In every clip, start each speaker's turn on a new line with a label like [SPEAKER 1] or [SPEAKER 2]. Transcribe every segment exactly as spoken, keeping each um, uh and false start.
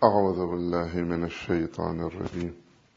[SPEAKER 1] أعوذ بالله من الشيطان الرجيم.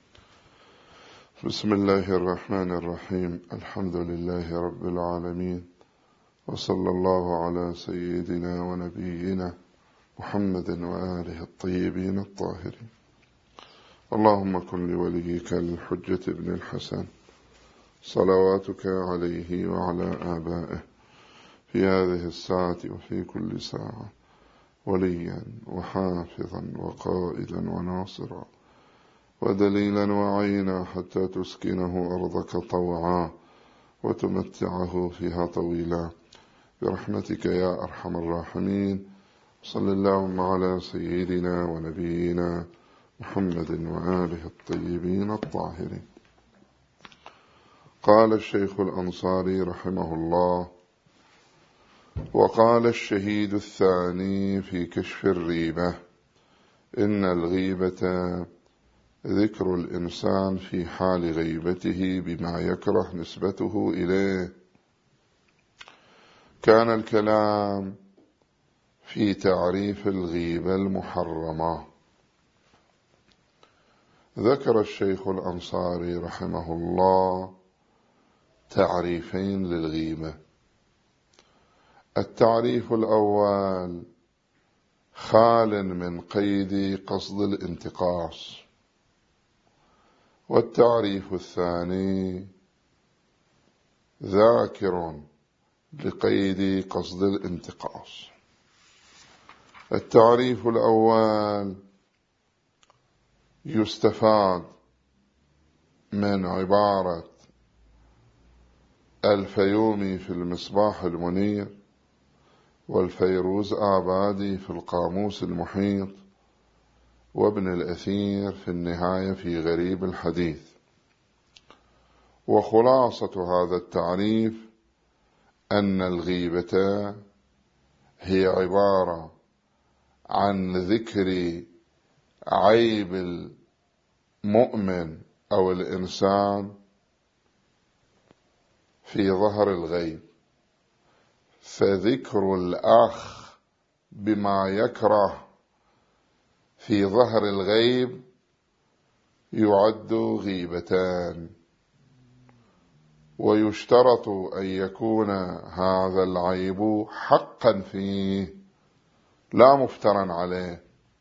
[SPEAKER 1] بسم الله الرحمن الرحيم. الحمد لله رب العالمين، وصلى الله على سيدنا ونبينا محمد وآله الطيبين الطاهرين. اللهم كن لوليك الحجة ابن الحسن صلواتك عليه وعلى آبائه في هذه الساعة وفي كل ساعة وليا وحافظا وقائدا وناصرا ودليلا وعينا، حتى تسكنه أرضك طوعا وتمتعه فيها طويلا برحمتك يا أرحم الراحمين. صلى اللهم على سيدنا ونبينا محمد وآله الطيبين الطاهرين. قال الشيخ الأنصاري رحمه الله: وقال الشهيد الثاني في كشف الريبة: إن الغيبة ذكر الإنسان في حال غيبته بما يكره نسبته إليه. كان الكلام في تعريف الغيبة المحرمة. ذكر الشيخ الأنصاري رحمه الله تعريفين للغيبة. التعريف الأول خال من قيد قصد الانتقاص، والتعريف الثاني ذاكر لقيد قصد الانتقاص. التعريف الأول يستفاد من عبارة الفيومي في المصباح المنير والفيروز آبادي في القاموس المحيط وابن الأثير في النهاية في غريب الحديث. وخلاصة هذا التعريف أن الغيبة هي عبارة عن ذكر عيب المؤمن أو الإنسان في ظهر الغيب، فذكر الأخ بما يكره في ظهر الغيب يعد غيبتان، ويشترط أن يكون هذا العيب حقا فيه لا مفترا عليه.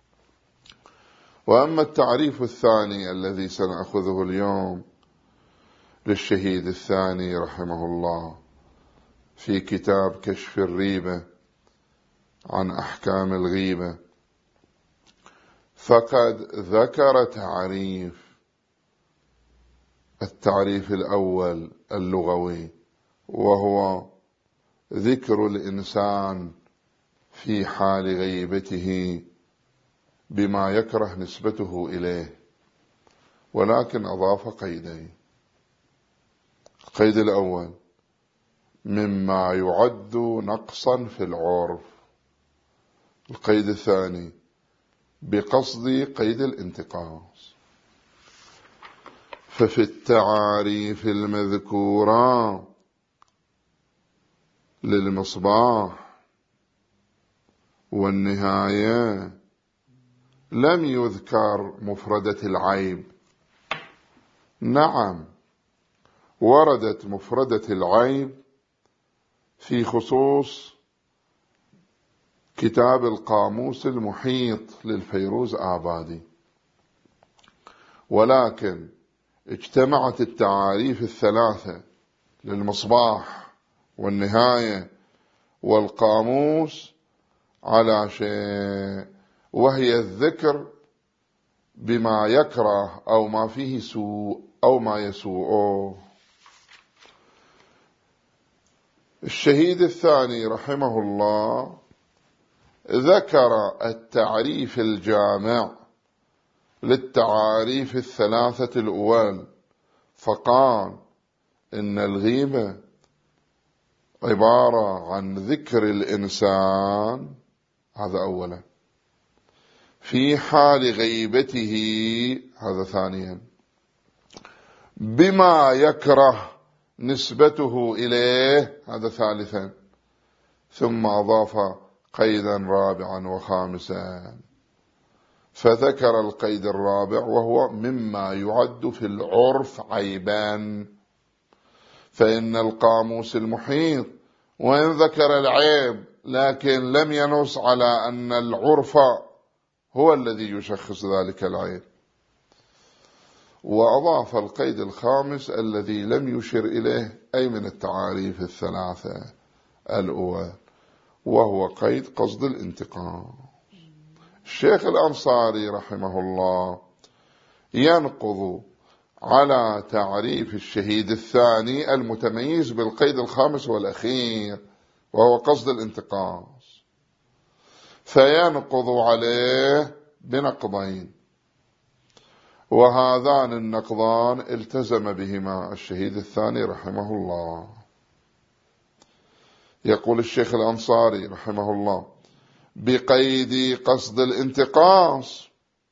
[SPEAKER 1] وأما التعريف الثاني الذي سنأخذه اليوم للشهيد الثاني رحمه الله في كتاب كشف الريبة عن أحكام الغيبة، فقد ذكر تعريف التعريف الأول اللغوي، وهو ذكر الإنسان في حال غيبته بما يكره نسبته إليه، ولكن أضاف قيدين. القيد الأول مما يعد نقصا في العرف، القيد الثاني بقصد قيد الانتقاص. ففي التعاريف المذكورة للمصباح والنهاية لم يذكر مفردة العيب. نعم، وردت مفردة العيب في خصوص كتاب القاموس المحيط للفيروز آبادي، ولكن اجتمعت التعاريف الثلاثة للمصباح والنهاية والقاموس على شيء، وهي الذكر بما يكره أو ما فيه سوء أو ما يسوءه. الشهيد الثاني رحمه الله ذكر التعريف الجامع للتعاريف الثلاثة الأول، فقال إن الغيبة عبارة عن ذكر الإنسان، هذا أولا، في حال غيبته، هذا ثانيا، بما يكره نسبته إليه، هذا ثالثا، ثم أضاف قيدا رابعا وخامسا. فذكر القيد الرابع وهو مما يعد في العرف عيبا، فإن القاموس المحيط وإن ذكر العيب لكن لم ينص على أن العرف هو الذي يشخص ذلك العيب. وأضاف القيد الخامس الذي لم يشر إليه أي من التعاريف الثلاثة الأول، وهو قيد قصد الانتقام. الشيخ الأنصاري رحمه الله ينقض على تعريف الشهيد الثاني المتميز بالقيد الخامس والأخير وهو قصد الانتقاص، فينقض عليه بنقضين، وهذان النقضان التزم بهما الشهيد الثاني رحمه الله. يقول الشيخ الأنصاري رحمه الله: بقيد قصد الانتقاص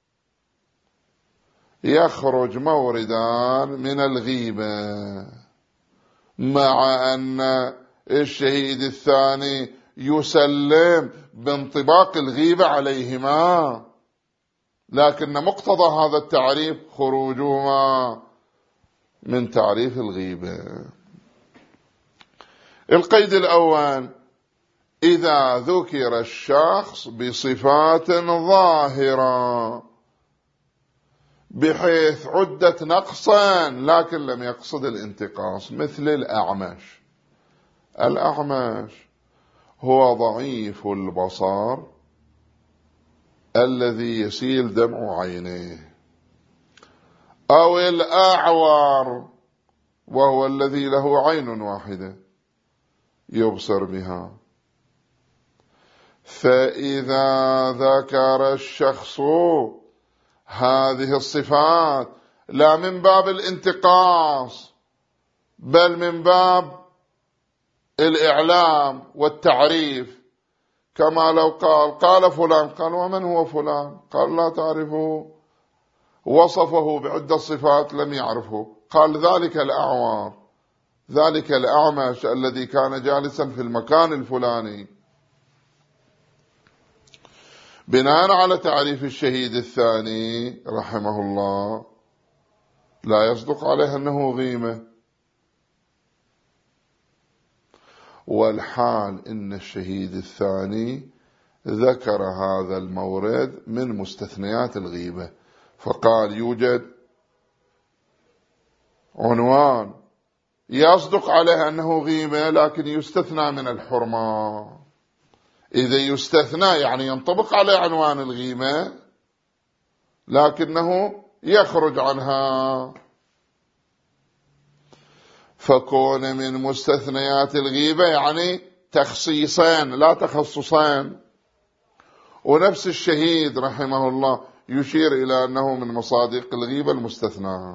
[SPEAKER 1] يخرج موردان من الغيبة، مع أن الشهيد الثاني يسلم بانطباق الغيبة عليهما، لكن مقتضى هذا التعريف خروجهما من تعريف الغيبة. القيد الأول: إذا ذكر الشخص بصفات ظاهرة بحيث عدت نقصا لكن لم يقصد الانتقاص، مثل الأعمش. الأعمش هو ضعيف البصر الذي يسيل دمع عينيه، أو الأعور وهو الذي له عين واحدة يبصر بها. فإذا ذكر الشخص هذه الصفات لا من باب الانتقاص بل من باب الإعلام والتعريف، كما لو قال قال فلان، قال ومن هو فلان؟ قال لا تعرفه. وصفه بعدة صفات لم يعرفه، قال ذلك الأعور، ذلك الأعمش الذي كان جالسا في المكان الفلاني. بناء على تعريف الشهيد الثاني رحمه الله لا يصدق عليه أنه غيمة، والحال إن الشهيد الثاني ذكر هذا المورد من مستثنيات الغيبة، فقال يوجد عنوان يصدق عليه أنه غيبة لكن يستثنى من الحرمة. إذا يستثنى يعني ينطبق على عنوان الغيبة لكنه يخرج عنها، فكون من مستثنيات الغيبة يعني تخصيصين لا تخصصين. ونفس الشهيد رحمه الله يشير إلى أنه من مصادق الغيبة المستثنى.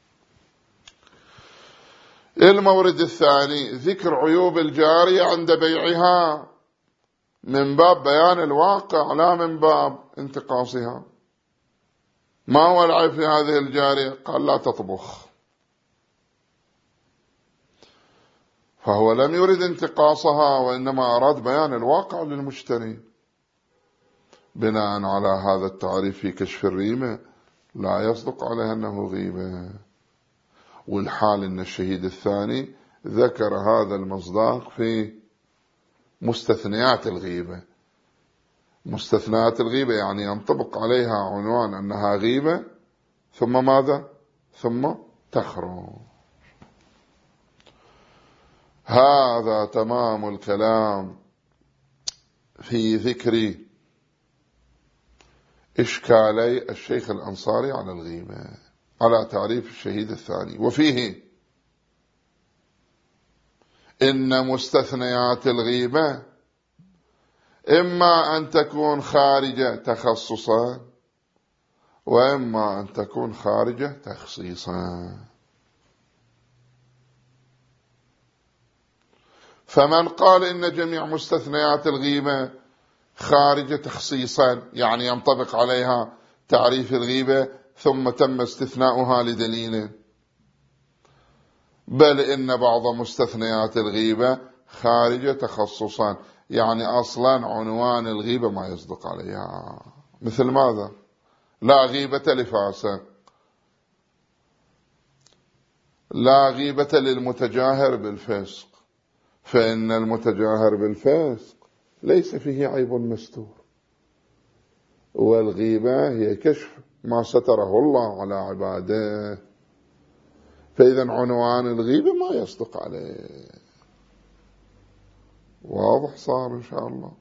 [SPEAKER 1] المورد الثاني: ذكر عيوب الجارية عند بيعها من باب بيان الواقع لا من باب انتقاصها. ما هو العيب في هذه الجارية؟ قال لا تطبخ، فهو لم يرد انتقاصها وإنما أراد بيان الواقع للمشتري. بناء على هذا التعريف في كشف الريمة لا يصدق عليها أنه غيبة، والحال أن الشهيد الثاني ذكر هذا المصداق في مستثنيات الغيبة. مستثنيات الغيبة يعني ينطبق عليها عنوان أنها غيبة ثم ماذا؟ ثم تخرج. هذا تمام الكلام في ذكر إشكالي الشيخ الأنصاري على الغيبة، على تعريف الشهيد الثاني. وفيه إن مستثنيات الغيبة إما أن تكون خارجة تخصصا وإما أن تكون خارجة تخصيصا. فمن قال إن جميع مستثنيات الغيبة خارجة تخصيصا يعني ينطبق عليها تعريف الغيبة ثم تم استثناؤها لدليل، بل إن بعض مستثنيات الغيبة خارجة تخصصا يعني أصلا عنوان الغيبة ما يصدق عليها. مثل ماذا؟ لا غيبة لفاسق، لا غيبة للمتجاهر بالفسق، فإن المتجاهر بالفسق ليس فيه عيب مستور، والغيبة هي كشف ما ستره الله على عباده، فإذا عنوان الغيبة ما يصدق عليه. واضح صار إن شاء الله.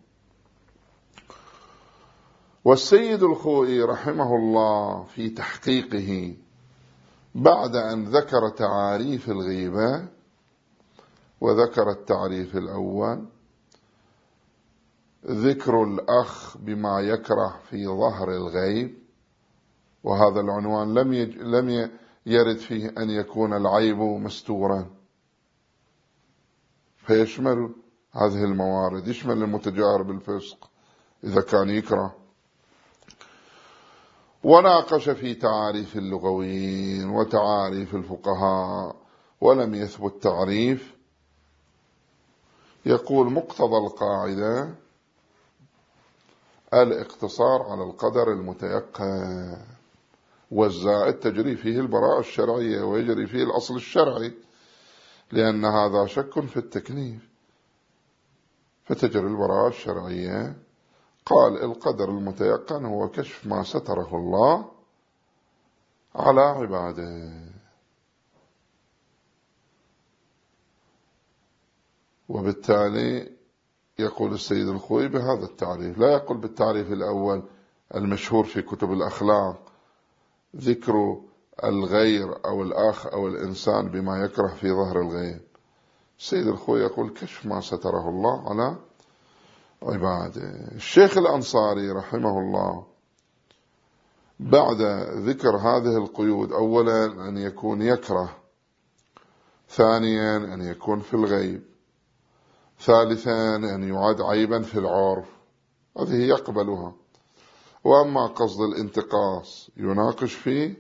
[SPEAKER 1] والسيد الخوئي رحمه الله في تحقيقه بعد أن ذكر تعاريف الغيبة، وذكر التعريف الأول ذكر الأخ بما يكره في ظهر الغيب، وهذا العنوان لم يج... لم يرد فيه أن يكون العيب مستورا، فيشمل هذه الموارد، يشمل المتجاهر بالفسق إذا كان يكره. وناقش في تعاريف اللغويين وتعاريف الفقهاء ولم يثبت تعريف. يقول مقتضى القاعدة الاقتصار على القدر المتيقن، والزائد تجري فيه البراءة الشرعية ويجري فيه الأصل الشرعي، لأن هذا شك في التكليف فتجري البراءة الشرعية. قال القدر المتيقن هو كشف ما ستره الله على عباده، وبالتالي يقول السيد الخوئي بهذا التعريف، لا يقول بالتعريف الأول المشهور في كتب الأخلاق ذكر الغير أو الآخ أو الإنسان بما يكره في ظهر الغيب. السيد الخوئي يقول كشف ما ستره الله على عباده. الشيخ الأنصاري رحمه الله بعد ذكر هذه القيود، أولا أن يكون يكره، ثانيا أن يكون في الغيب، ثالثا أن يعد عيبا في العرف، هذه يقبلها. وأما قصد الانتقاص يناقش فيه،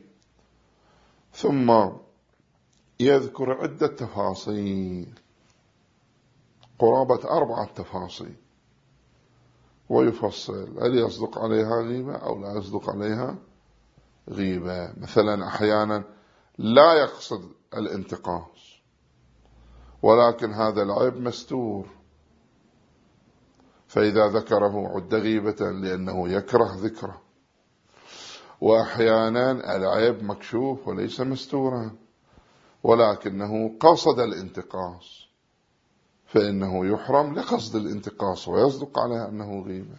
[SPEAKER 1] ثم يذكر عدة تفاصيل، قرابة أربعة تفاصيل، ويفصل هل يصدق عليها غيبة أو لا يصدق عليها غيبة. مثلا أحيانا لا يقصد الانتقاص ولكن هذا العيب مستور، فإذا ذكره عد غيبة لأنه يكره ذكره. وأحيانا العيب مكشوف وليس مستورا ولكنه قصد الانتقاص، فإنه يحرم لقصد الانتقاص ويصدق عليه أنه غيبة،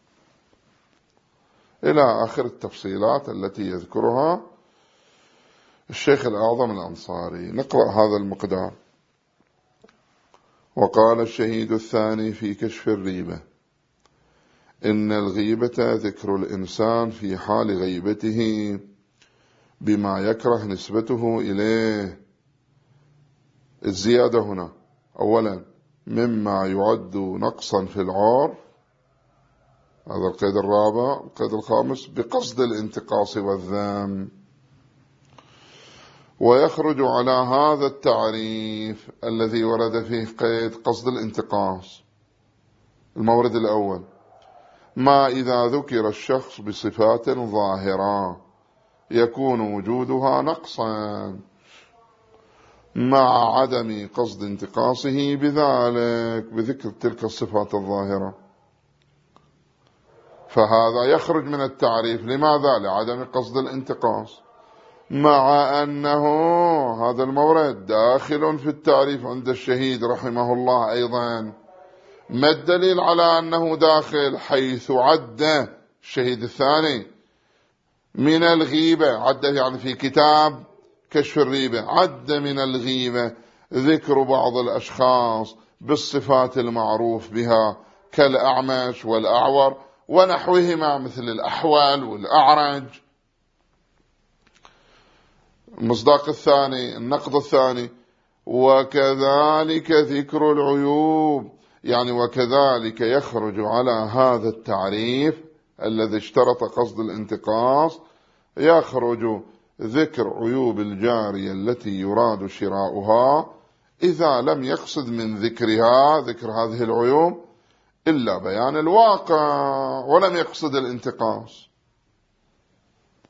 [SPEAKER 1] إلى آخر التفصيلات التي يذكرها الشيخ الأعظم الأنصاري. نقرأ هذا المقدار. وقال الشهيد الثاني في كشف الريبة: إن الغيبة ذكر الإنسان في حال غيبته بما يكره نسبته إليه. الزيادة هنا أولا مما يعد نقصا في العرف، هذا القيد الرابع. القيد الخامس بقصد الانتقاص والذم. ويخرج على هذا التعريف الذي ورد فيه قيد قصد الانتقاص المورد الأول ما إذا ذكر الشخص بصفات ظاهرة يكون وجودها نقصا مع عدم قصد انتقاصه بذلك، بذكر تلك الصفات الظاهرة، فهذا يخرج من التعريف. لماذا؟ لعدم قصد الانتقاص، مع أنه هذا المورد داخل في التعريف عند الشهيد رحمه الله أيضا. ما الدليل على أنه داخل؟ حيث عد الشهيد الثاني من الغيبة، عد يعني في كتاب كشف الريبة، عد من الغيبة ذكر بعض الأشخاص بالصفات المعروف بها كالأعمش والأعور ونحوهما مثل الأحول والأعرج. المصداق الثاني، النقد الثاني: وكذلك ذكر العيوب، يعني وكذلك يخرج على هذا التعريف الذي اشترط قصد الانتقاص، يخرج ذكر عيوب الجارية التي يراد شراؤها إذا لم يقصد من ذكرها ذكر هذه العيوب إلا بيان الواقع ولم يقصد الانتقاص.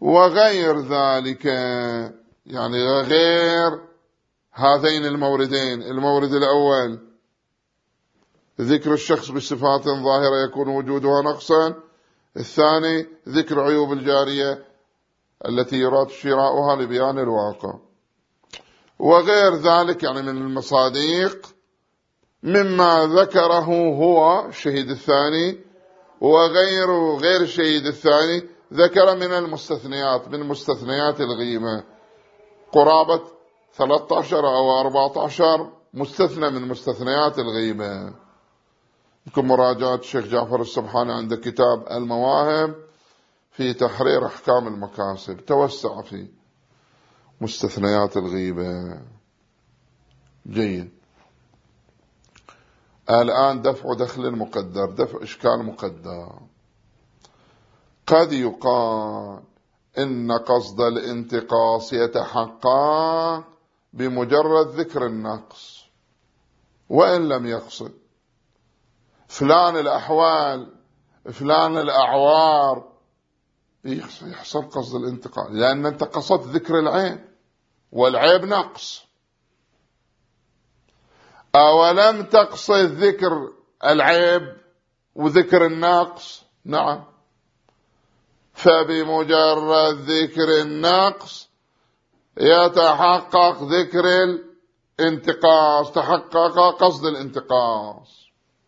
[SPEAKER 1] وغير ذلك، يعني غير هذين الموردين. المورد الأول ذكر الشخص بصفات ظاهرة يكون وجودها نقصا. الثاني ذكر عيوب الجارية التي يراد شراؤها لبيان الواقع. وغير ذلك يعني من المصادق مما ذكره هو الشهيد الثاني، وغير غير الشهيد الثاني ذكر من المستثنيات، من مستثنيات الغيبة قرابة ثلاثة عشر أو أربعة عشر مستثنى من مستثنيات الغيبة. يمكن مراجعة الشيخ جعفر السبحاني عند كتاب المواهب في تحرير أحكام المكاسب، توسع في مستثنيات الغيبة. جيد. الآن دفع دخل مقدر، دفع إشكال مقدر. قد يقال إن قصد الانتقاص يتحقق بمجرد ذكر النقص وإن لم يقصد فلان الأحوال فلان الأعوار، يحصل قصد الانتقاص لأن أنت قصدت ذكر العيب، والعيب نقص. أولم تقصد ذكر العيب وذكر النقص؟ نعم. فبمجرد ذكر النقص يتحقق ذكر الانتقاص، تحقق قصد الانتقاص.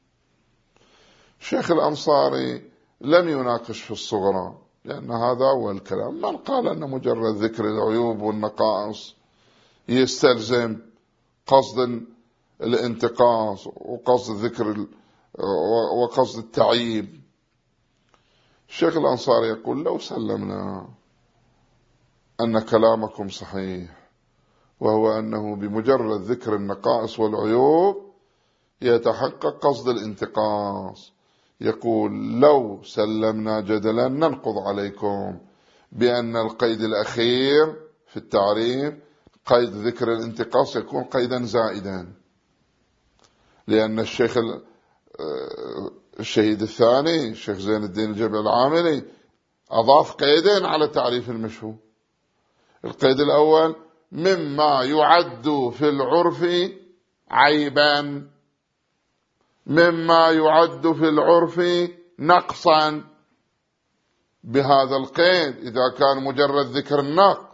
[SPEAKER 1] الشيخ الأنصاري لم يناقش في الصغرى، لأن هذا هو الكلام. من قال أن مجرد ذكر العيوب والنقائص يستلزم قصد الانتقاص وقصد ذكر وقصد التعييب؟ الشيخ الأنصاري يقول لو سلمنا أن كلامكم صحيح، وهو أنه بمجرد ذكر النقائص والعيوب يتحقق قصد الانتقاص، يقول لو سلمنا جدلا ننقض عليكم بأن القيد الأخير في التعريف قيد ذكر الانتقاص يكون قيدا زائدا، لأن الشيخ الشهيد الثاني الشيخ زين الدين الجبع العاملي أضاف قيدين على تعريف المشهور. القيد الأول مما يعد في العرف عيبا، مما يعد في العرف نقصا. بهذا القيد إذا كان مجرد ذكر النقص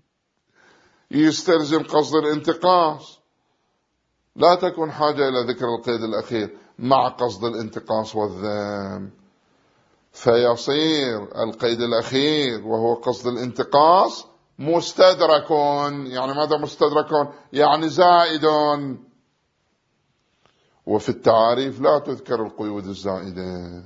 [SPEAKER 1] يستلزم قصد الانتقاص، لا تكون حاجة إلى ذكر القيد الأخير مع قصد الانتقاص والذم، فيصير القيد الأخير وهو قصد الانتقاص مستدرك. يعني ماذا مستدرك؟ يعني زائد. وفي التعاريف لا تذكر القيود الزائدة.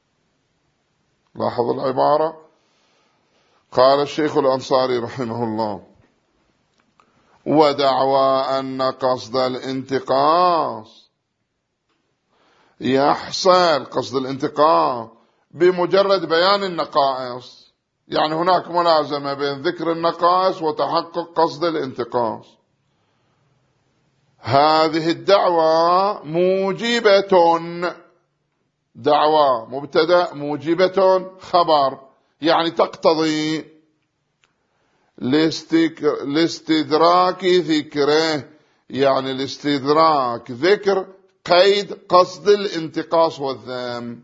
[SPEAKER 1] لاحظ العبارة. قال الشيخ الأنصاري رحمه الله: ودعوى أن قصد الانتقاص يحصل قصد الانتقاص بمجرد بيان النقائص، يعني هناك ملازمة بين ذكر النقائص وتحقق قصد الانتقاص. هذه الدعوة موجبة، دعوة مبتدأ، موجبة خبر، يعني تقتضي لاستدراك ذكره، يعني الاستدراك ذكر قيد قصد الانتقاص والذم،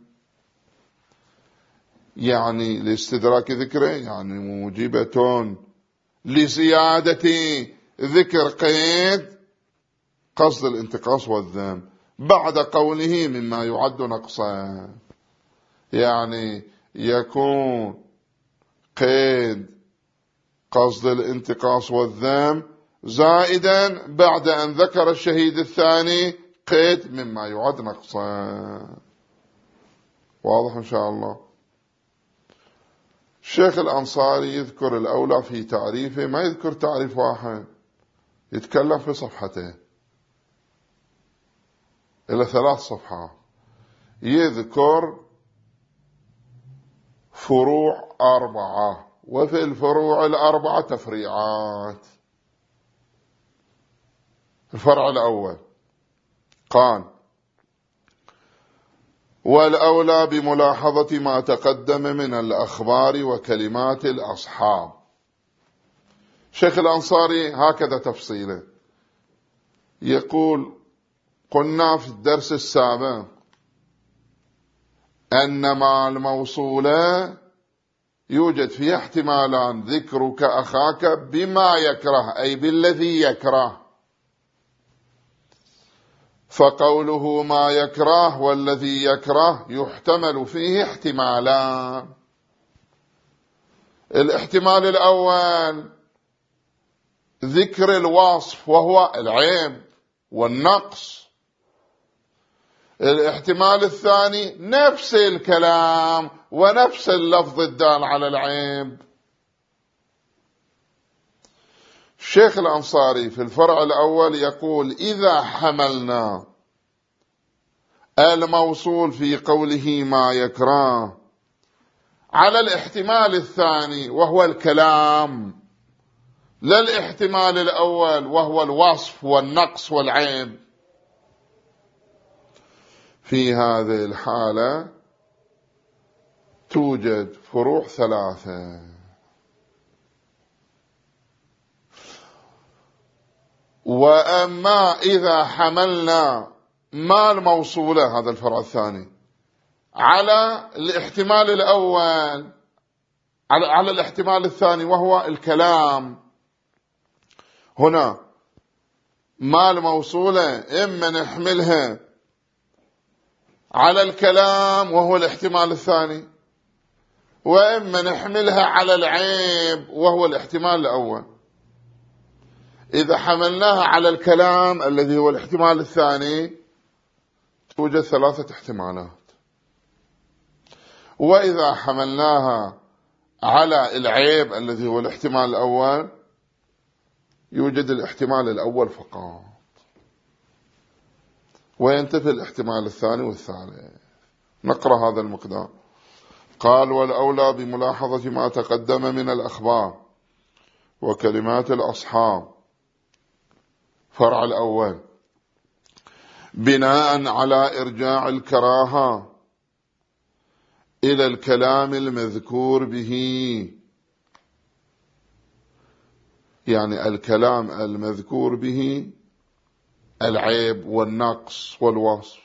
[SPEAKER 1] يعني لاستدراك ذكره يعني موجبة لزيادة ذكر قيد قصد الانتقاص والذم بعد قوله مما يعد نقصا، يعني يكون قيد قصد الانتقاص والذم زائدا بعد أن ذكر الشهيد الثاني قيد مما يعد نقصا. واضح إن شاء الله. الشيخ الأنصاري يذكر الأولى في تعريفه، ما يذكر تعريف واحد، يتكلم في صفحته إلى ثلاث صفحات، يذكر فروع أربعة، وفي الفروع الأربعة تفريعات. الفرع الأول قال: والأولى بملاحظة ما تقدم من الأخبار وكلمات الأصحاب. شيخ الأنصاري هكذا تفصيله، يقول: قلنا في الدرس السابق أن مع الموصولة يوجد فيها احتمالان: ذكرك أخاك بما يكره، أي بالذي يكره، فقوله ما يكره والذي يكره يحتمل فيه احتمالان. الاحتمال الأول ذكر الوصف وهو العيب والنقص. الاحتمال الثاني نفس الكلام ونفس اللفظ الدال على العيب. الشيخ الأنصاري في الفرع الأول يقول: إذا حملنا الموصول في قوله ما يكره على الاحتمال الثاني وهو الكلام، لا الاحتمال الأول وهو الوصف والنقص والعيب، في هذه الحالة توجد فروع ثلاثة. وأما إذا حملنا ما الموصولة، هذا الفرع الثاني، على الاحتمال الأول على, على الاحتمال الثاني وهو الكلام، هنا ما الموصولة إما نحملها على الكلام وهو الاحتمال الثاني، وإما نحملها على العيب وهو الاحتمال الأول. إذا حملناها على الكلام الذي هو الاحتمال الثاني توجد ثلاثة احتمالات، وإذا حملناها على العيب الذي هو الاحتمال الأول يوجد الاحتمال الأول فقط، وينتفي الاحتمال الثاني والثالث. نقرأ هذا المقدار. قال: والأولى بملاحظة ما تقدم من الأخبار وكلمات الأصحاب. فرع الأول: بناء على إرجاع الكراهة إلى الكلام المذكور به، يعني الكلام المذكور به العيب والنقص والوصف،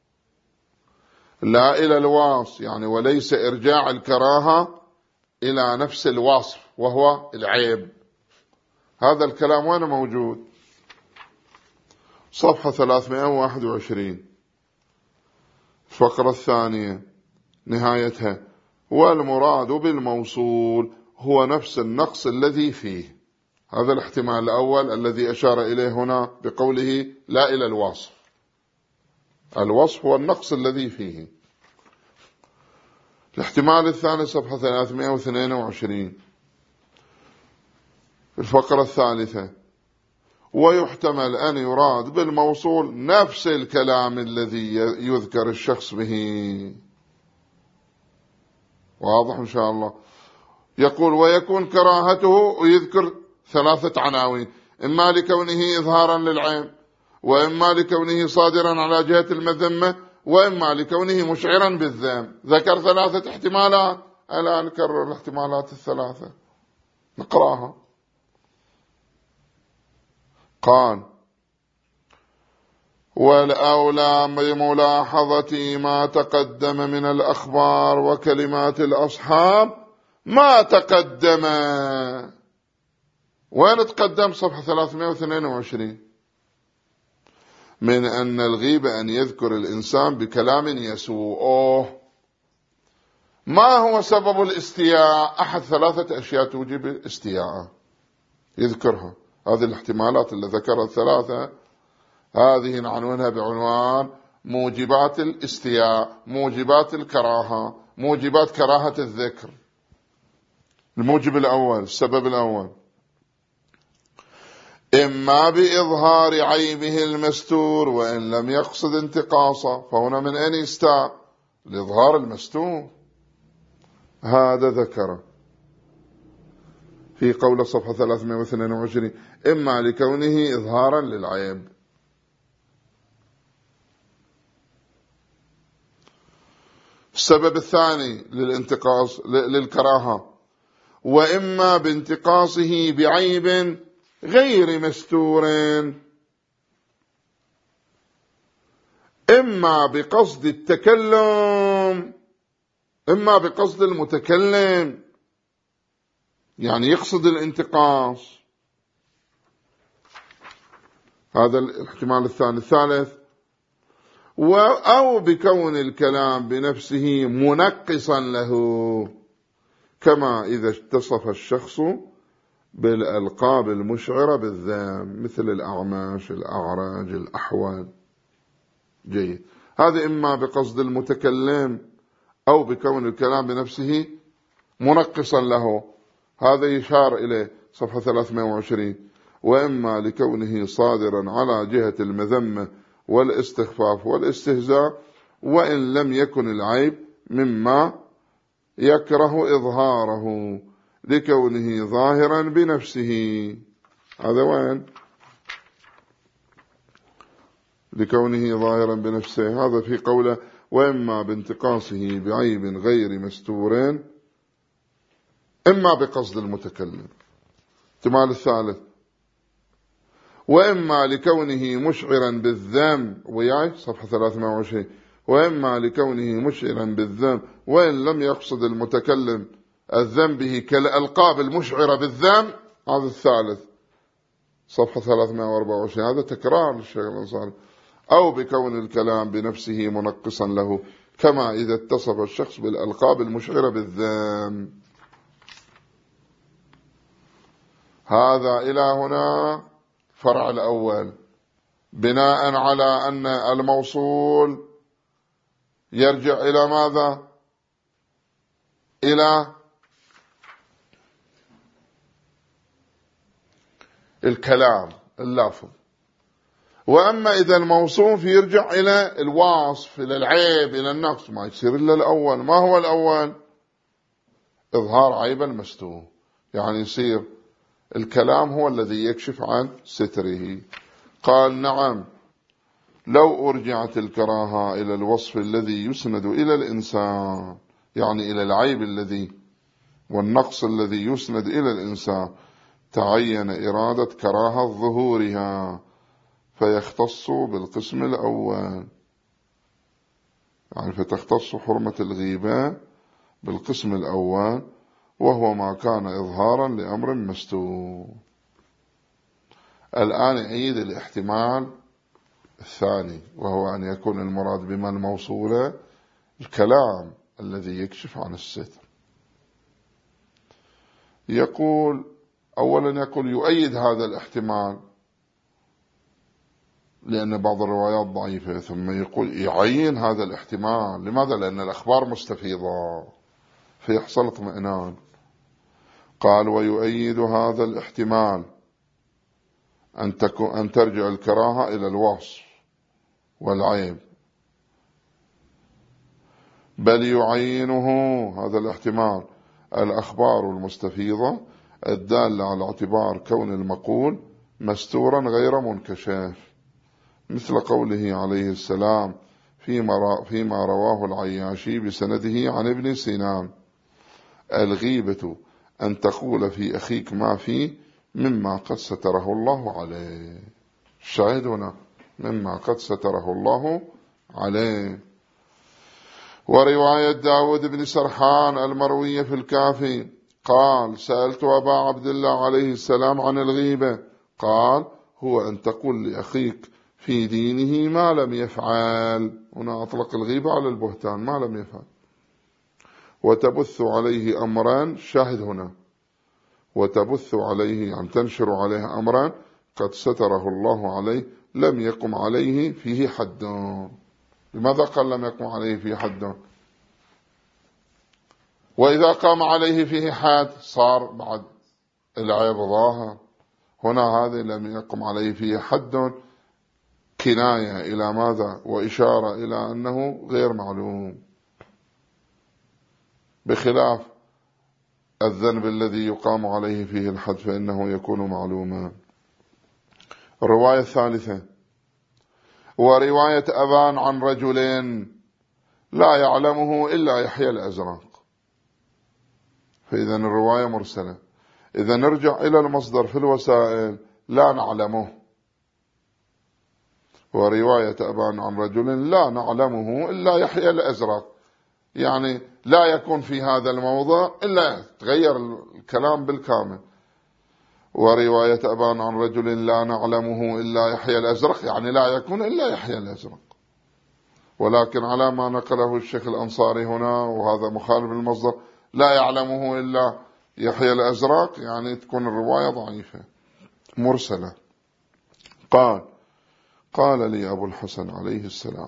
[SPEAKER 1] لا إلى الوصف، يعني وليس إرجاع الكراهة إلى نفس الوصف وهو العيب. هذا الكلام وين موجود؟ صفحة ثلاثمائة وواحد وعشرين، الفقرة الثانية نهايتها: والمراد بالموصول هو نفس النقص الذي فيه. هذا الاحتمال الأول الذي أشار إليه هنا بقوله لا إلى الوصف، الوصف هو النقص الذي فيه. الاحتمال الثاني صفحة ثلاثمائة واثنين وعشرين، الفقرة الثالثة: ويحتمل أن يراد بالموصول نفس الكلام الذي يذكر الشخص به. واضح إن شاء الله. يقول: ويكون كراهته، ويذكر ثلاثة عناوين: إما لكونه إظهارا للعيب، وإما لكونه صادرا على جهة المذمة، وإما لكونه مشعرا بالذم. ذكر ثلاثة احتمالات، الآن نكرر الاحتمالات الثلاثة نقراها. قال: والأولى بملاحظة ما تقدم من الأخبار وكلمات الأصحاب ما تقدم. وين تقدم؟ صفحة ثلاثمائة واثنين وعشرين. من أن الغيبة أن يذكر الإنسان بكلام يسوءه. ما هو سبب الاستياء؟ أحد ثلاثة أشياء توجب الاستياء يذكرها. هذه الاحتمالات اللي ذكرها الثلاثة هذه نعنونها بعنوان موجبات الاستياء، موجبات الكراهة، موجبات كراهة الذكر. الموجب الأول، السبب الأول: إما بإظهار عيبه المستور وإن لم يقصد انتقاصه. فهنا من أين يستاء؟ الإظهار المستور. هذا ذكره في قول صفحة ثلاثمائة واثنين وعشرين: إما لكونه إظهارا للعيب. السبب الثاني للانتقاص للكراهة، وإما بانتقاصه بعيب غير مستور، إما بقصد التكلم إما بقصد المتكلم، يعني يقصد الانتقاص. هذا الاحتمال الثاني. الثالث، أو بكون الكلام بنفسه منقصا له، كما إذا اتصف الشخص بالألقاب المشعرة بالذم مثل الأعمش، الأعرج، الأحول. جيد. هذا إما بقصد المتكلم أو بكون الكلام بنفسه منقصا له، هذا يشار إليه صفحة ثلاثمائة وعشرين. وإما لكونه صادرا على جهة المذمة والاستخفاف والاستهزاء، وإن لم يكن العيب مما يكره إظهاره لكونه ظاهرا بنفسه. هذا وين؟ لكونه ظاهرا بنفسه، هذا في قوله وإما بانتقاصه بعيب غير مستور، إما بقصد المتكلم. احتمال الثالث، وإما لكونه مشعرا بالذم، وياي صفحة ثلاثمائة وعشرين، وإما لكونه مشعرا بالذم وإن لم يقصد المتكلم الذم به كالألقاب المشعرة بالذم. هذا الثالث صفحة ثلاثمائة وأربعة وعشرين، هذا تكرار للشيخ الأنصاري. أو بكون الكلام بنفسه منقصا له، كما إذا اتصف الشخص بالألقاب المشعرة بالذم. هذا إلى هنا فرع الأول، بناء على أن الموصول يرجع إلى ماذا؟ إلى الكلام اللافظ. وأما إذا الموصوف يرجع إلى الوصف، إلى العيب، إلى النقص، ما يصير إلا الأول. ما هو الأول؟ إظهار عيب المستور، يعني يصير الكلام هو الذي يكشف عن ستره. قال نعم، لو أرجعت الكراهة إلى الوصف الذي يسند إلى الإنسان، يعني إلى العيب الذي والنقص الذي يسند إلى الإنسان، تعين إرادة كراهة ظهورها فيختص بالقسم الأول، يعني فتختص حرمة الغيبة بالقسم الأول، وهو ما كان إظهارا لأمر مستور. الآن يعيد الاحتمال الثاني، وهو أن يكون المراد بما الموصولة الكلام الذي يكشف عن الستر. يقول أولا، يقول يؤيد هذا الاحتمال لأن بعض الروايات ضعيفة، ثم يقول يعين هذا الاحتمال. لماذا؟ لأن الأخبار مستفيضة فيحصل اطمئنان. قال ويؤيد هذا الاحتمال أن, تكون أن ترجع الكراهة إلى الوصف والعيب، بل يعينه هذا الاحتمال الأخبار المستفيضة الدالة على اعتبار كون المقول مستورا غير منكشف، مثل قوله عليه السلام فيما, فيما رواه العياشي بسنده عن ابن سينان: الغيبة أن تقول في أخيك ما فيه مما قد ستره الله عليه. الشاهد هنا مما قد ستره الله عليه. ورواية داود بن سرحان المروية في الكافي قال: سألت أبا عبد الله عليه السلام عن الغيبة، قال: هو أن تقول لأخيك في دينه ما لم يفعل. هنا أطلق الغيبة على البهتان، ما لم يفعل، وتبث عليه أمرا. شاهد هنا وتبث عليه، يعني تنشر عليه أمرا قد ستره الله عليه لم يقم عليه فيه حد. لماذا قال لم يقم عليه فيه حد؟ وإذا قام عليه فيه حد صار بعد العيب ظاهر. هنا هذا لم يقم عليه فيه حد كناية إلى ماذا؟ وإشارة إلى أنه غير معلوم، بخلاف الذنب الذي يقام عليه فيه الحد فإنه يكون معلوما. الرواية الثالثة، ورواية أبان عن رجلين لا يعلمه إلا يحيى الأزرق، فإذا الرواية مرسلة. إذا نرجع إلى المصدر في الوسائل لا نعلمه، ورواية أبان عن رجل لا نعلمه إلا يحيى الأزرق، يعني لا يكون في هذا الموضع إلا تغير الكلام بالكامل. ورواية أبان عن رجل لا نعلمه إلا يحيى الأزرق، يعني لا يكون إلا يحيى الأزرق. ولكن على ما نقله الشيخ الأنصاري هنا، وهذا مخالف المصدر، لا يعلمه إلا يحيى الأزرق، يعني تكون الرواية ضعيفة مرسلة. قال قال لي أبو الحسن عليه السلام،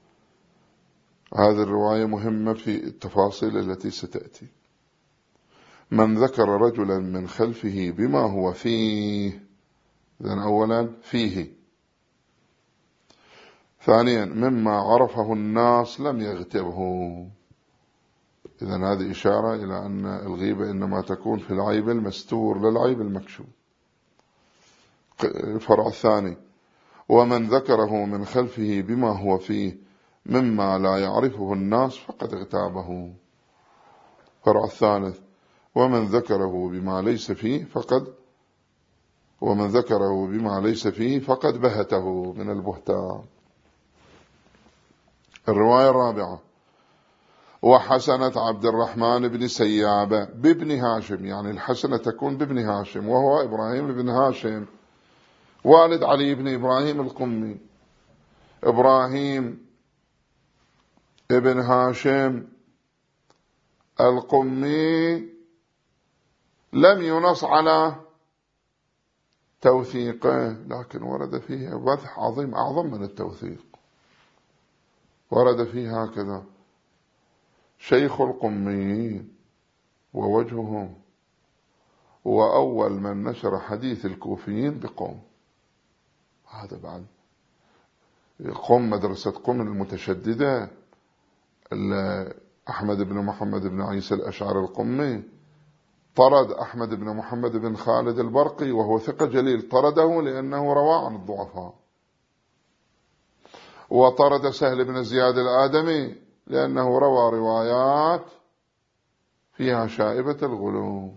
[SPEAKER 1] هذه الرواية مهمة في التفاصيل التي ستأتي، من ذكر رجلا من خلفه بما هو فيه، إذن أولا فيه، ثانيا مما عرفه الناس لم يغتبه. إذن هذه إشارة إلى أن الغيبة إنما تكون في العيب المستور لا العيب المكشوف. الفرع الثاني، ومن ذكره من خلفه بما هو فيه مما لا يعرفه الناس فقد اغتابه. الفرع الثالث، ومن ذكره بما ليس فيه فقد ومن ذكره بما ليس فيه فقد بهته من البهتان. الرواية الرابعة، وحسنة عبد الرحمن بن سيابة بابن هاشم، يعني الحسنة تكون بابن هاشم وهو إبراهيم بن هاشم والد علي بن إبراهيم القمي. إبراهيم ابن هاشم القمي لم ينص على توثيقه، لكن ورد فيه وضح عظيم أعظم من التوثيق. ورد فيه هكذا: شيخ القميين ووجههم، وأول من نشر حديث الكوفيين بقوم. هذا بعد قم، مدرسة قم المتشددة، أحمد بن محمد بن عيسى الأشعري القمي طرد أحمد بن محمد بن خالد البرقي وهو ثقة جليل، طرده لأنه روى عن الضعفاء. وطرد سهل بن زياد الآدمي لأنه روى روايات فيها شائبة الغلو.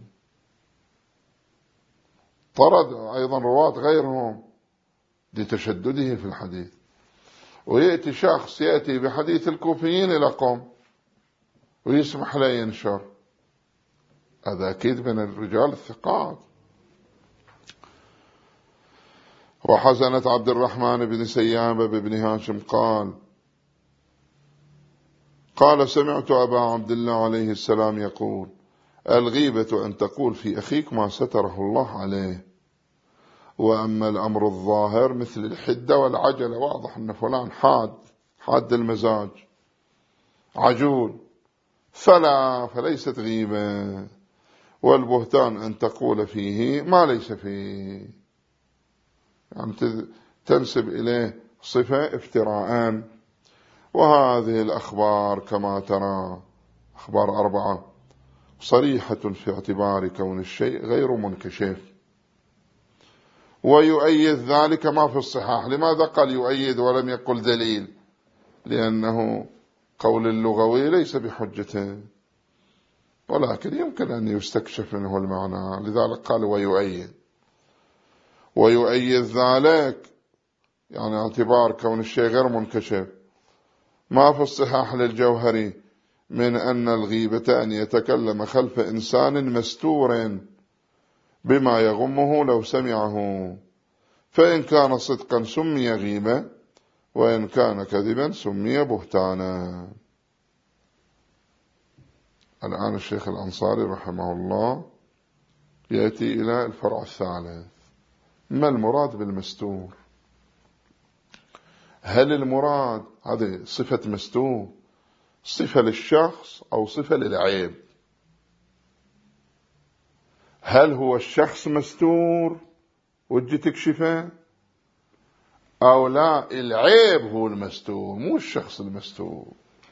[SPEAKER 1] طرد أيضا رواة غيرهم لتشدده في الحديث. ويأتي شخص يأتي بحديث الكوفيين إلى قوم ويسمح له ينشر، هذا أكيد من الرجال الثقات. وحسنة عبد الرحمن بن سيابة بن هاشم قال قال سمعت أبا عبد الله عليه السلام يقول: الغيبة أن تقول في أخيك ما ستره الله عليه، وأما الأمر الظاهر مثل الحدة والعجلة، واضح أن فلان حاد حاد المزاج عجول، فلا فليست غيبة. والبهتان أن تقول فيه ما ليس فيه، يعني تنسب إليه صفة افتراء. وهذه الأخبار كما ترى أخبار أربعة صريحة في اعتبار كون الشيء غير منكشف. ويؤيد ذلك ما في الصحاح. لماذا قال يؤيد ولم يقل دليل؟ لأنه قول اللغوي ليس بحجته، ولكن يمكن أن يستكشف منه المعنى، لذلك قال ويؤيد. ويؤيد ذلك يعني اعتبار كون الشيء غير منكشف ما في الصحاح للجوهري من أن الغيبة أن يتكلم خلف إنسان مستور بما يغمه لو سمعه، فإن كان صدقا سمي غيبة، وإن كان كذبا سمي بهتانا. الآن الشيخ الأنصاري رحمه الله يأتي إلى الفرع الثالث: ما المراد بالمستور؟ هل المراد هذه صفة مستور صفة للشخص أو صفة للعيب؟ هل هو الشخص مستور وجي تكشفه، أو لا العيب هو المستور مو الشخص المستور؟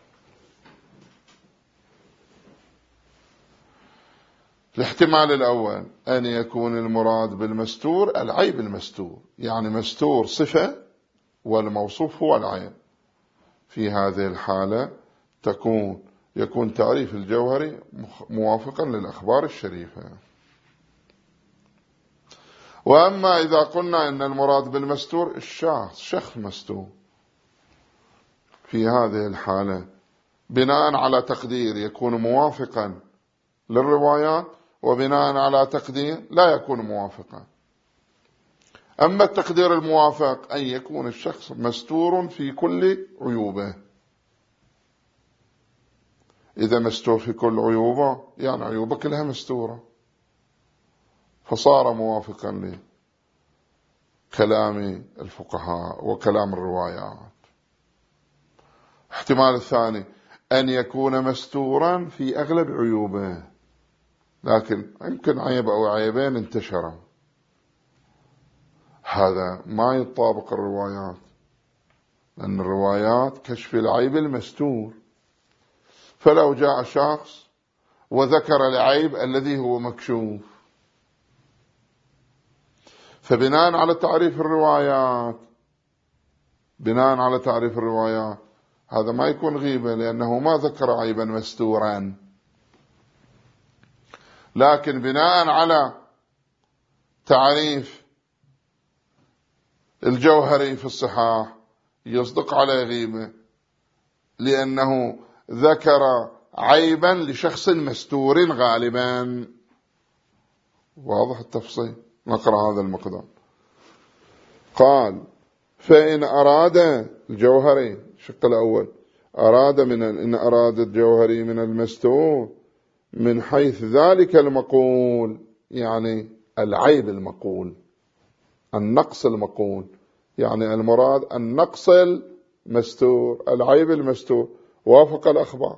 [SPEAKER 1] الاحتمال الأول أن يكون المراد بالمستور العيب المستور، يعني مستور صفة والموصوف هو العيب. في هذه الحالة تكون يكون تعريف الجوهري موافقا للأخبار الشريفة. وأما إذا قلنا إن المراد بالمستور الشخص شخص مستور، في هذه الحالة بناء على تقدير يكون موافقا للروايات، وبناء على تقدير لا يكون موافقا. أما التقدير الموافق أن يكون الشخص مستور في كل عيوبه. إذا مستور في كل عيوبه يعني عيوبه كلها مستورة، فصار موافقا لكلام الفقهاء وكلام الروايات. احتمال الثاني أن يكون مستورا في أغلب عيوبه، لكن يمكن عيب أو عيبين انتشرا، هذا ما يطابق الروايات، لأن الروايات كشف العيب المستور. فلو جاء شخص وذكر العيب الذي هو مكشوف، فبناء على تعريف الروايات بناء على تعريف الروايات هذا ما يكون غيبة، لأنه ما ذكر عيبا مستورا. لكن بناء على تعريف الجوهري في الصحاح يصدق عليه غيبة، لأنه ذكر عيبا لشخص مستور غالبا. واضح التفصيل؟ نقرأ هذا المقدار. قال: فإن أراد الجوهري الشق الأول أراد من إن أراد الجوهري من المستور من حيث ذلك المقول، يعني العيب المقول، النقص المقول، يعني المراد النقص المستور، العيب المستور، وافق الأخبار.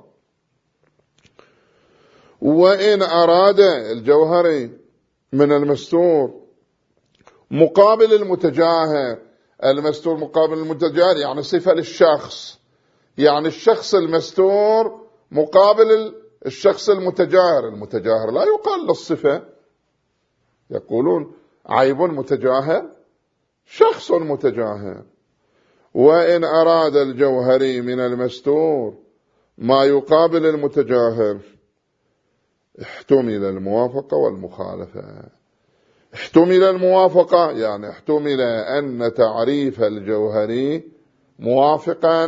[SPEAKER 1] وإن أراد الجوهري من المستور مقابل المتجاهر، المستور مقابل المتجاهر يعني صفة للشخص، يعني الشخص المستور مقابل الشخص المتجاهر. المتجاهر لا يقال للصفة، يقولون عيب متجاهر، شخص متجاهر. وإن أراد الجوهري من المستور ما يقابل المتجاهر احتمل الموافقة والمخالفة. احتمل الموافقة يعني احتمل أن تعريف الجوهري موافقا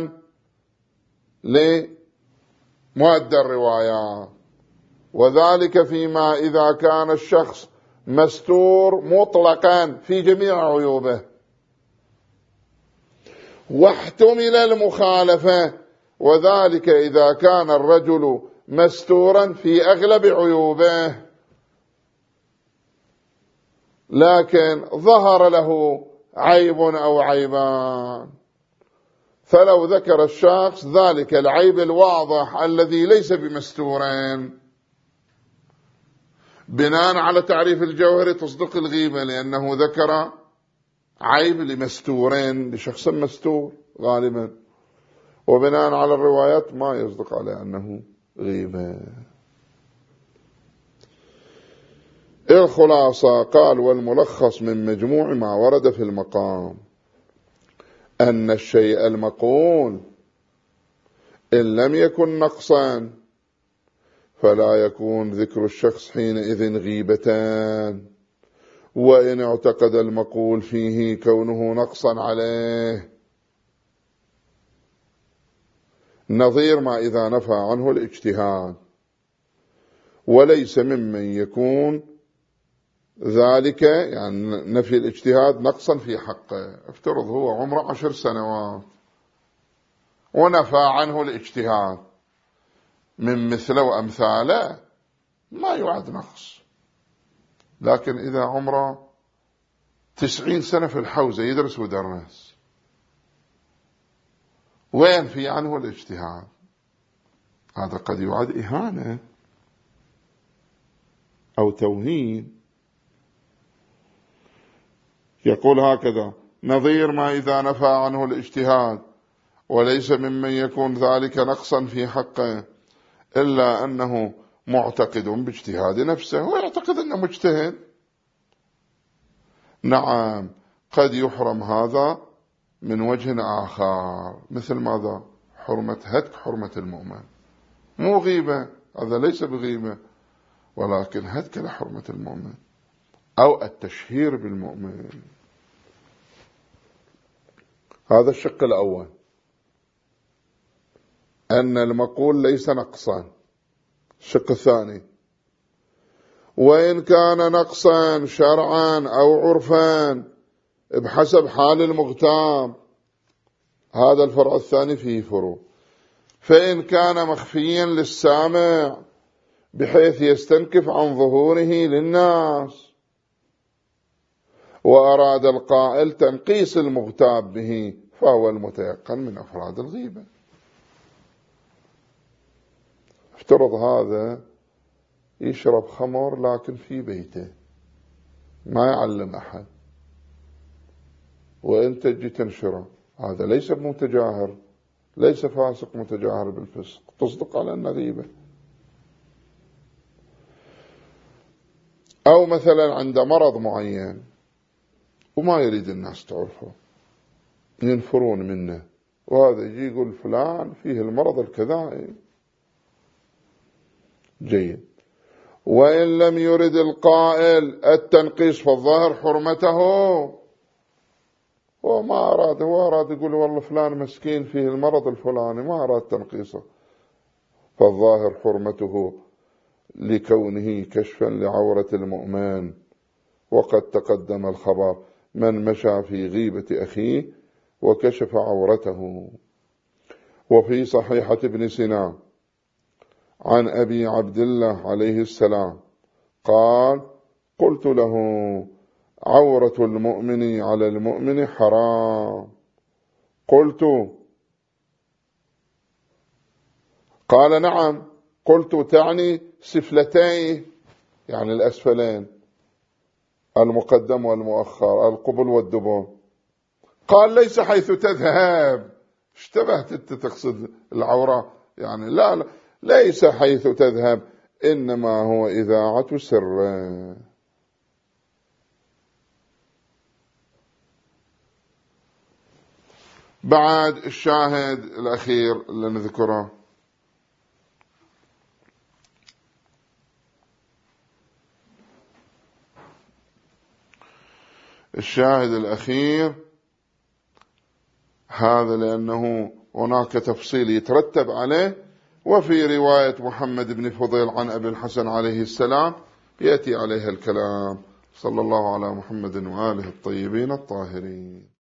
[SPEAKER 1] لمؤدى الروايات، وذلك فيما إذا كان الشخص مستور مطلقا في جميع عيوبه. واحتمل المخالفة، وذلك إذا كان الرجل مستورا في أغلب عيوبه، لكن ظهر له عيب أو عيبان، فلو ذكر الشخص ذلك العيب الواضح الذي ليس بمستورين بناء على تعريف الجوهري تصدق الغيبة، لأنه ذكر عيب لمستورين لشخص مستور غالبا، وبناء على الروايات ما يصدق على أنه غيبة. الخلاصة قال: والملخص من مجموع ما ورد في المقام أن الشيء المقول إن لم يكن نقصا فلا يكون ذكر الشخص حينئذ غيبتان، وإن اعتقد المقول فيه كونه نقصا عليه، نظير ما إذا نفى عنه الاجتهاد، وليس ممن يكون ذلك يعني نفي الاجتهاد نقصا في حقه. افترض هو عمره عشر سنوات ونفى عنه الاجتهاد من مثله وأمثاله، ما يعد نقص. لكن إذا عمره تسعين سنة في الحوزة يدرس ودرس وينفي عنه الاجتهاد، هذا قد يعد إهانة أو توهين. يقول هكذا: نظير ما إذا نفى عنه الاجتهاد، وليس ممن يكون ذلك نقصا في حقه إلا أنه معتقد باجتهاد نفسه، هو يعتقد أنه مجتهد. نعم، قد يحرم هذا من وجه آخر، مثل ماذا؟ حرمة هتك حرمة المؤمن، مو غيبة، هذا ليس بغيبة، ولكن هتك لحرمة المؤمن أو التشهير بالمؤمن. هذا الشق الأول، أن المقول ليس نقصا. الشق الثاني، وإن كان نقصا شرعا أو عرفا بحسب حال المغتاب، هذا الفرع الثاني فيه فروع. فإن كان مخفيا للسامع بحيث يستنكف عن ظهوره للناس، وأراد القائل تنقيس المغتاب به، فهو المتيقن من أفراد الغيبة. افترض هذا يشرب خمر لكن في بيته ما يعلم أحد، وانت تجي تنشره، هذا ليس بمتجاهر، ليس فاسق متجاهر بالفسق، تصدق على أنه غيبة. أو مثلا عند مرض معين وما يريد الناس تعرفه، ينفرون منه، وهذا يجي يقول فلان فيه المرض الكذائي. جيد. وإن لم يرد القائل التنقيص فالظاهر حرمته، وما أراد، هو أراد يقول والله فلان مسكين فيه المرض الفلاني، ما أراد تنقيصه، فالظاهر حرمته لكونه كشفا لعورة المؤمن. وقد تقدم الخبر من مشى في غيبة أخيه وكشف عورته. وفي صحيحة ابن سينا عن أبي عبد الله عليه السلام قال: قلت له: عورة المؤمن على المؤمن حرام. قلت: قال: نعم. قلت: تعني سفلتين، يعني الأسفلين، المقدم والمؤخر، القبل والدبر. قال: ليس حيث تذهب. اشتبهت انت تقصد العورة، يعني لا, لا ليس حيث تذهب، إنما هو إذاعة سر. بعد الشاهد الأخير اللي نذكره، الشاهد الأخير هذا لأنه هناك تفصيل يترتب عليه. وفي رواية محمد بن فضيل عن أبي الحسن عليه السلام يأتي عليها الكلام. صلى الله على محمد وآله الطيبين الطاهرين.